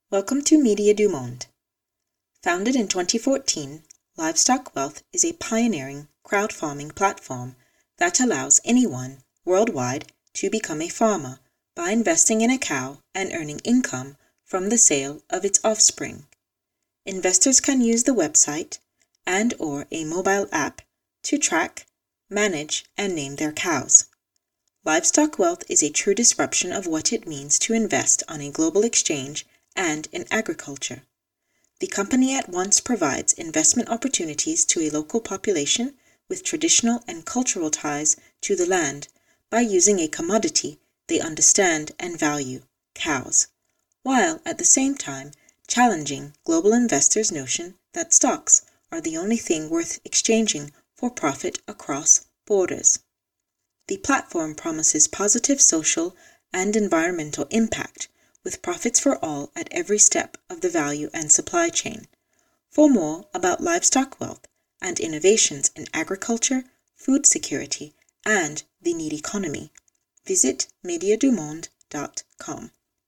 Welcome to Media du Monde. Founded in 2014, Livestock Wealth is a pioneering crowd farming platform that allows anyone worldwide to become a farmer by investing in a cow and earning income from the sale of its offspring. Investors can use the website and/or a mobile app to track, manage, and name their cows. Livestock Wealth is a true disruption of what it means to invest on a global exchange and in agriculture. The company at once provides investment opportunities to a local population with traditional and cultural ties to the land by using a commodity they understand and value, cows, while at the same time challenging global investors' notion that stocks are the only thing worth exchanging for profit across borders. The platform promises positive social and environmental impact, with profits for all at every step of the value and supply chain. For more about livestock wealth and innovations in agriculture, food security, and the need economy, visit mediadumonde.com.